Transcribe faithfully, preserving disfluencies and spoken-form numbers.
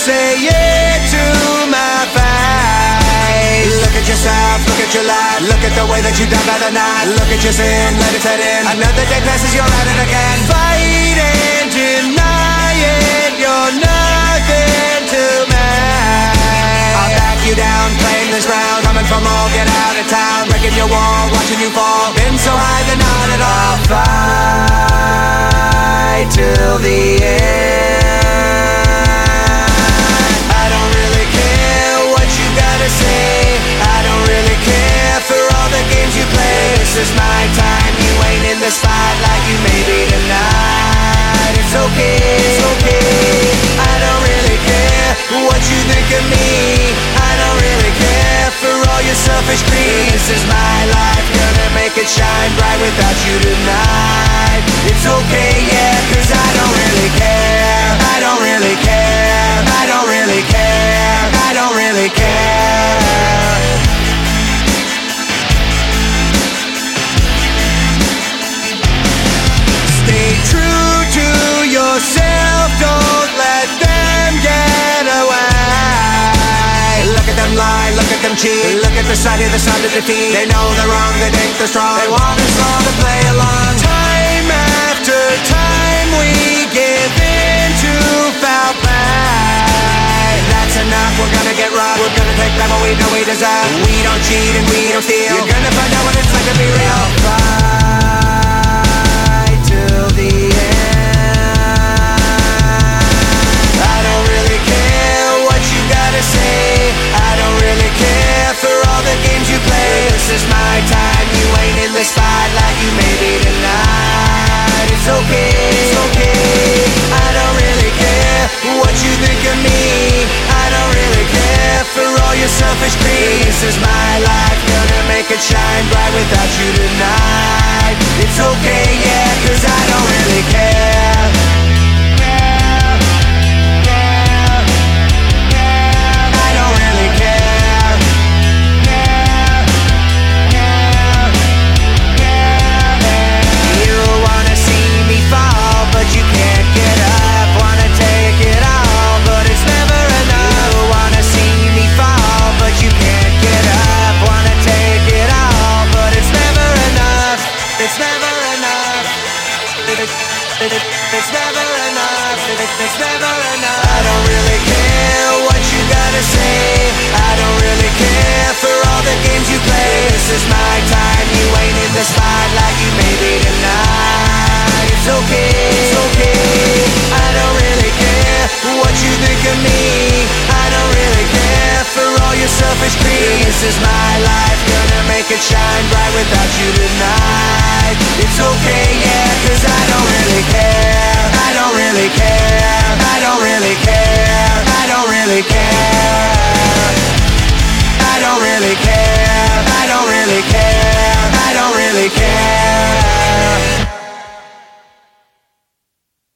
say it to my face. Look at yourself, look at your life, look at the way that you dive by the night. Look at your sin, let it set in. Another day passes, you're at it again. Fight and deny it, you're nothing to me. I'll back you down, claim this ground. Coming for more, get out of town. Breaking your wall, watching you fall. Been so high, then not at all. Fight till the end. I don't really care what you gotta say. I don't really care for all the games you play. This is my time, you ain't in the spotlight. You may be tonight. It's okay, it's okay. I don't really care what you think of me. I don't really care for all your selfish greed. This is my life, gonna make it shine bright without you tonight. It's okay, yeah, cause I don't really care. I don't really care. I don't really care. I don't really care. Stay true to yourself, don't let them get away. Look at them lie, look at them cheat. Look at the sight of the sound of defeat. They know they're wrong, they think they're strong. They want us all to play along. Time after time we give in to foul play. That's enough, we're gonna get robbed. We're gonna take back what we know we deserve. We don't cheat and we don't steal. You're gonna find out what it's like to be real. Fight till the end. I don't really care what you gotta say. I don't really care for all the games you play. This is my time, you ain't in the spotlight. You may be tonight. It's okay, it's okay. I don't really care what you think of me. I don't really care for all your selfish greed. This is my life, gonna make it shine bright without you tonight. It's okay, yeah, cause I don't really care. Care, care, care. I don't really care. Care, care, care. You wanna see me fall, but you can't get up. Wanna take it all, but it's never enough. You wanna see me fall, but you can't get up. Wanna take it all, but it's never enough. It's never enough. It, it, it, it, it's never enough. It, it, it's never enough. I don't really care what you gotta say. I don't really care for all the games you play. This is my time, you ain't in the spotlight. You may be tonight. It's okay, it's okay. I don't really care what you think of me. I don't really care for all your selfish greed. This is my life, gonna make it shine bright without you tonight.